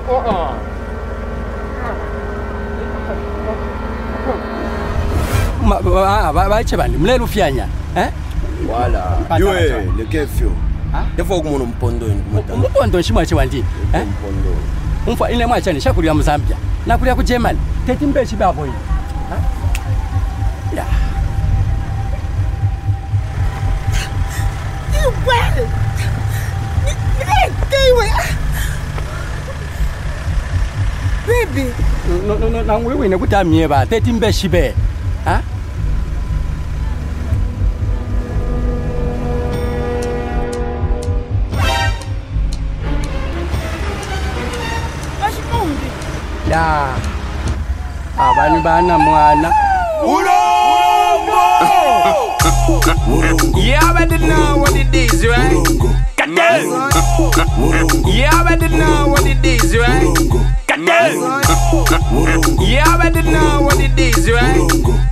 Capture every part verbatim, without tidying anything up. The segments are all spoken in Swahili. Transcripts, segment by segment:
bache bandi mlelo ufyanya eh wala ywe le kefyo defo kumuntu mpondo ni mpondo shimwache wandi eh mpondo umfa ile mwacha ni shakulia mu Zambia na kulia ku Germany teti mbeshi babo hii ya you well baby no no no na ngwe ne kutamye ba teti mbeshi be ha ya abani bana mwana ulongo yeah but know what it is right yeah but know what it is right yeah but know what it is right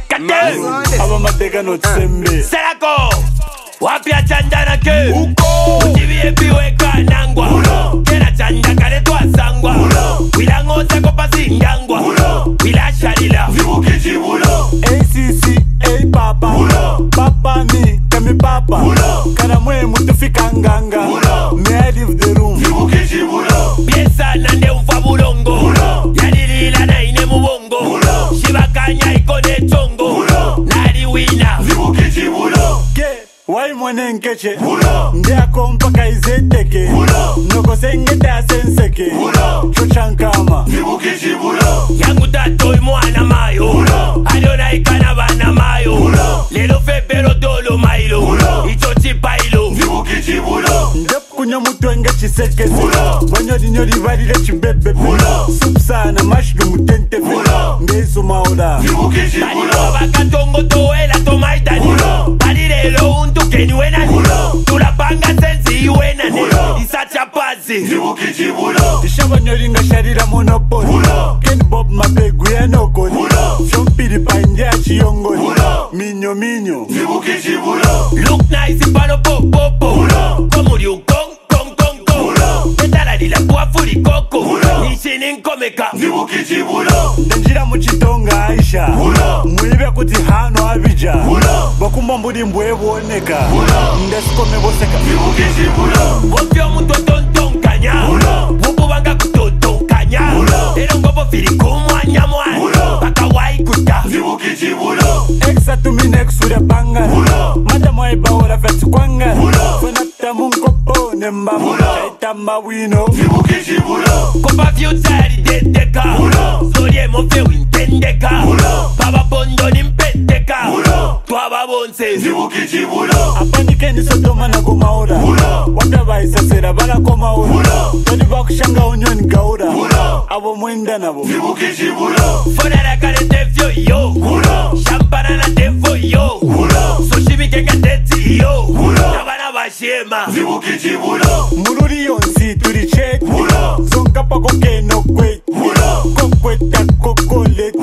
aba mateka no tsembe Serako wapya chandana ke uko ujibiye biwe kanangwa kera chanda kale twasangwa wilango zako pasingangwa wila shalila vibukichi bulo A C C A papa bulo papa mi kami papa bulo kana mwe mutufika nganga may I leave the room vibukichi bulo piesa nande ufa bulongo yalilila na ine mubongo shibakanya ikone chongo nali wina vibukichi bulo ke wai mwane nkeche ndia kompaka izeteke noko sengete asenseke chochankama vibukichi bulo yangu tato imwana mayo aliona ikana bana mayo lelo febero dolo mailo icho chipailo vibukichi bulo ndep kunya mutwenge chisekese wanyodi nyodi valile chibebe supsana mashidu mutentefe ngesu maola vibukichi bulo bakatongo toela tomaitani balilelo untu keni wenani tulapanga sensi iwenani isacha pasi vibukichi bulo ishabanyoli nga sharira monopoli keni bob mapegu ya nokoli shompili panje ya chiyongoli minyo minyo vibukichi bulo look nice pano popopo komuri ukong kong kong kong petala dila kuafuri koko nishini nkomeka vibukichi bulo ndenjira muchitonga aisha mwibe kuti hano abija bakumba mbudi mbweboneka ndesikome boseka vibukichi bulo wopyo mutwa tontonkanya wopubanga kutotonkanya ero ngobo fili kumwanya mwana baka waikuta vibukichi bulo exa tuminexura banga madamo aibaora fetsi kwanga fenata munkopo nembamo chaitamba wino vibukichi bulo kopa fyutari deteka solie mofe wintendeka baba bondo nimpeteka twaba bonse vibukichi bulo apanikeni sodoma na kumaura watabaisasera balakomaura todi bakushanga onyoni gaura abo mwenda nabo vibukichi bulo fonara kale tefyo yo shampana na tefo yo soshimikenga teti yo nabana bashema vibukichi bulo mururi yonsi turi check zonka pako keno kwet kokweta kokolet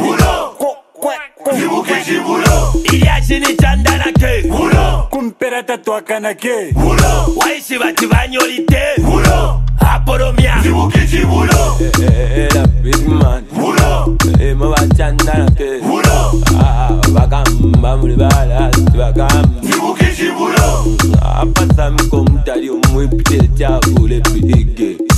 vibukichi bulo iliashini chandana ke kumpera tatwakana ke waishi bati banyolite aporomia vibukichi bulo era big man eh mabachandana ke bakamba muri bala bakamba vibukichi bulo apata mko mtali umwipite cha ule pige